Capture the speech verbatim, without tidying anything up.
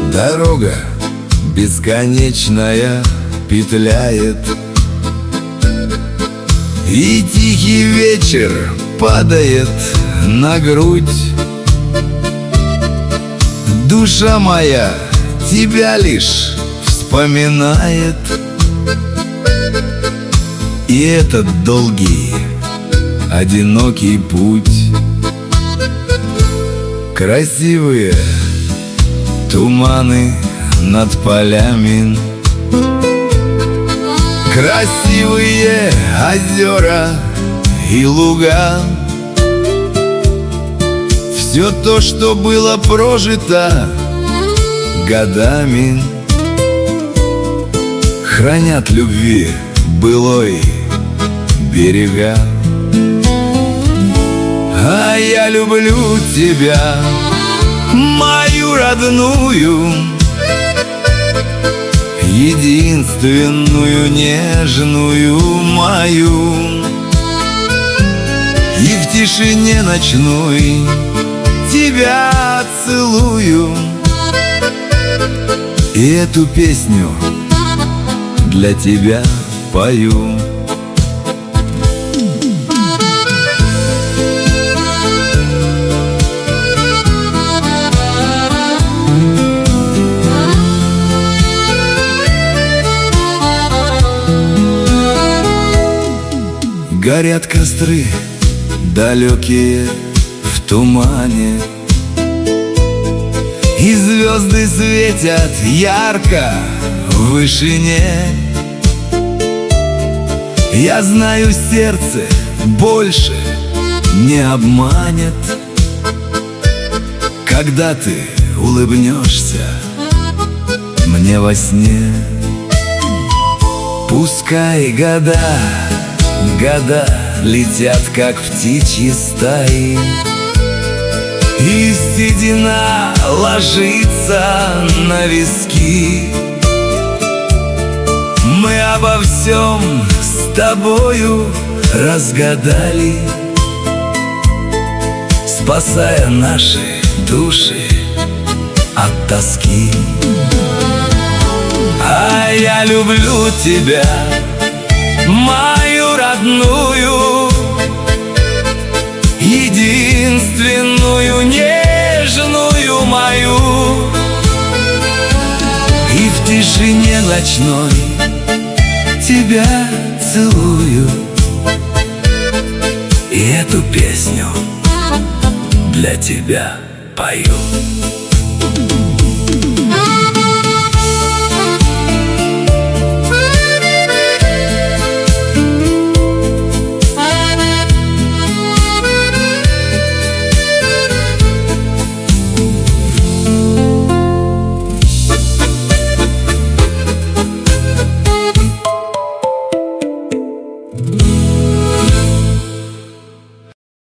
Дорога бесконечная петляет, и тихий вечер падает на грудь. Душа моя тебя лишь вспоминает, и этот долгий, одинокий путь. Красивые туманы над полями, красивые озера и луга. Все то, что было прожито годами, хранят любви былой берега. А я люблю тебя, мою родную, единственную, нежную мою. И в тишине ночной тебя целую, и эту песню для тебя пою. Горят костры далекие в тумане, и звезды светят ярко в вышине. Я знаю, сердце больше не обманет, когда ты улыбнешься мне во сне. Пускай года, года летят, как птичьи стаи, и седина ложится на виски. Мы обо всем с тобою разгадали, спасая наши души от тоски. А я люблю тебя, мою родную, единственную, нежную мою. И в тишине ночной тебя целую, и эту песню для тебя пою.